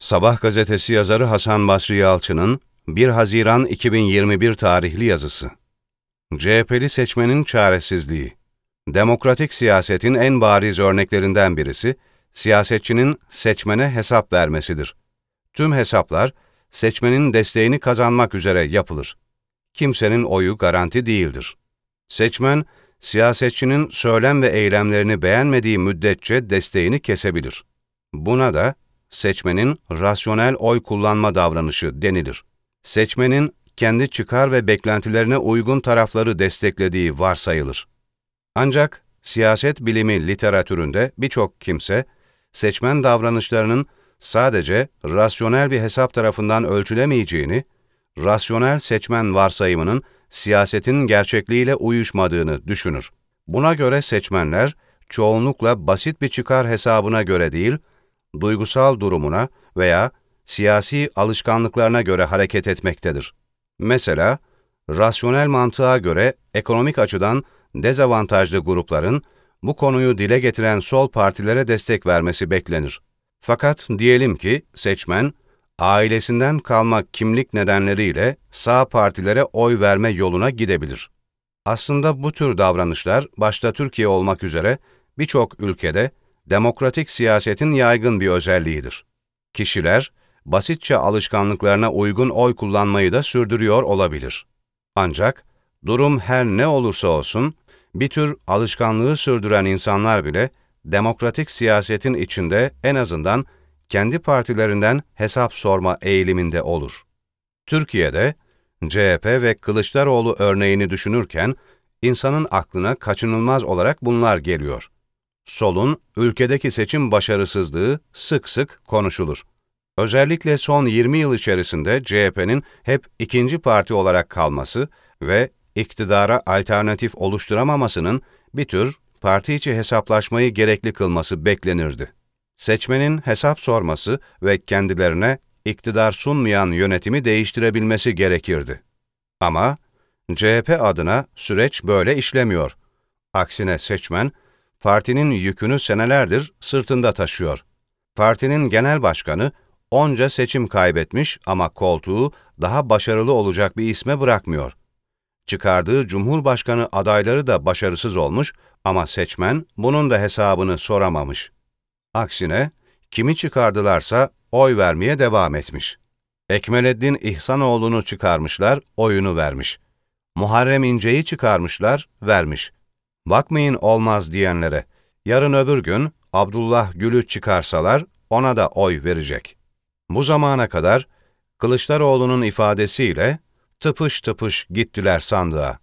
Sabah gazetesi yazarı Hasan Basri Yalçın'ın 1 Haziran 2021 tarihli yazısı. CHP'li seçmenin çaresizliği. Demokratik siyasetin en bariz örneklerinden birisi, siyasetçinin seçmene hesap vermesidir. Tüm hesaplar, seçmenin desteğini kazanmak üzere yapılır. Kimsenin oyu garanti değildir. Seçmen, siyasetçinin söylem ve eylemlerini beğenmediği müddetçe desteğini kesebilir. Buna da seçmenin rasyonel oy kullanma davranışı denilir. Seçmenin kendi çıkar ve beklentilerine uygun tarafları desteklediği varsayılır. Ancak siyaset bilimi literatüründe birçok kimse, seçmen davranışlarının sadece rasyonel bir hesap tarafından ölçülemeyeceğini, rasyonel seçmen varsayımının siyasetin gerçekliğiyle uyuşmadığını düşünür. Buna göre seçmenler, çoğunlukla basit bir çıkar hesabına göre değil, duygusal durumuna veya siyasi alışkanlıklarına göre hareket etmektedir. Mesela, rasyonel mantığa göre ekonomik açıdan dezavantajlı grupların bu konuyu dile getiren sol partilere destek vermesi beklenir. Fakat diyelim ki seçmen, ailesinden kalma kimlik nedenleriyle sağ partilere oy verme yoluna gidebilir. Aslında bu tür davranışlar, başta Türkiye olmak üzere birçok ülkede demokratik siyasetin yaygın bir özelliğidir. Kişiler, basitçe alışkanlıklarına uygun oy kullanmayı da sürdürüyor olabilir. Ancak, durum her ne olursa olsun, bir tür alışkanlığı sürdüren insanlar bile, demokratik siyasetin içinde en azından kendi partilerinden hesap sorma eğiliminde olur. Türkiye'de, CHP ve Kılıçdaroğlu örneğini düşünürken, insanın aklına kaçınılmaz olarak bunlar geliyor. Solun ülkedeki seçim başarısızlığı sık sık konuşulur. Özellikle son 20 yıl içerisinde CHP'nin hep ikinci parti olarak kalması ve iktidara alternatif oluşturamamasının bir tür parti içi hesaplaşmayı gerekli kılması beklenirdi. Seçmenin hesap sorması ve kendilerine iktidar sunmayan yönetimi değiştirebilmesi gerekirdi. Ama CHP adına süreç böyle işlemiyor. Aksine seçmen, partinin yükünü senelerdir sırtında taşıyor. Partinin genel başkanı onca seçim kaybetmiş ama koltuğu daha başarılı olacak bir isme bırakmıyor. Çıkardığı cumhurbaşkanı adayları da başarısız olmuş ama seçmen bunun da hesabını soramamış. Aksine kimi çıkardılarsa oy vermeye devam etmiş. Ekmeleddin İhsanoğlu'nu çıkarmışlar, oyunu vermiş. Muharrem İnce'yi çıkarmışlar, vermiş. Bakmayın olmaz diyenlere, yarın öbür gün Abdullah Gül'ü çıkarsalar ona da oy verecek. Bu zamana kadar Kılıçdaroğlu'nun ifadesiyle tıpış tıpış gittiler sandığa.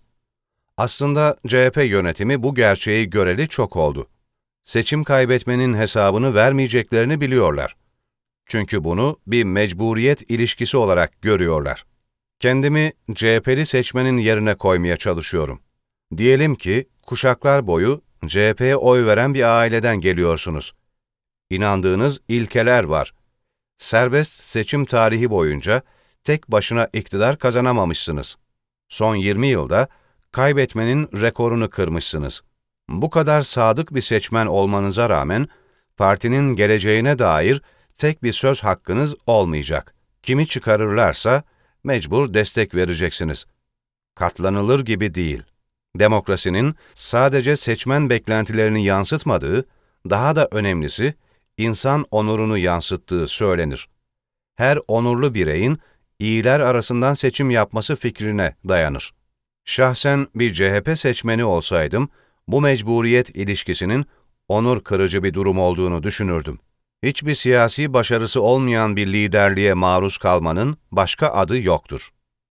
Aslında CHP yönetimi bu gerçeği göreli çok oldu. Seçim kaybetmenin hesabını vermeyeceklerini biliyorlar. Çünkü bunu bir mecburiyet ilişkisi olarak görüyorlar. Kendimi CHP'li seçmenin yerine koymaya çalışıyorum. Diyelim ki kuşaklar boyu CHP'ye oy veren bir aileden geliyorsunuz. İnandığınız ilkeler var. Serbest seçim tarihi boyunca tek başına iktidar kazanamamışsınız. Son 20 yılda kaybetmenin rekorunu kırmışsınız. Bu kadar sadık bir seçmen olmanıza rağmen partinin geleceğine dair tek bir söz hakkınız olmayacak. Kimi çıkarırlarsa mecbur destek vereceksiniz. Katlanılır gibi değil. Demokrasinin sadece seçmen beklentilerini yansıtmadığı, daha da önemlisi, insan onurunu yansıttığı söylenir. Her onurlu bireyin iyiler arasından seçim yapması fikrine dayanır. Şahsen bir CHP seçmeni olsaydım, bu mecburiyet ilişkisinin onur kırıcı bir durum olduğunu düşünürdüm. Hiçbir siyasi başarısı olmayan bir liderliğe maruz kalmanın başka adı yoktur.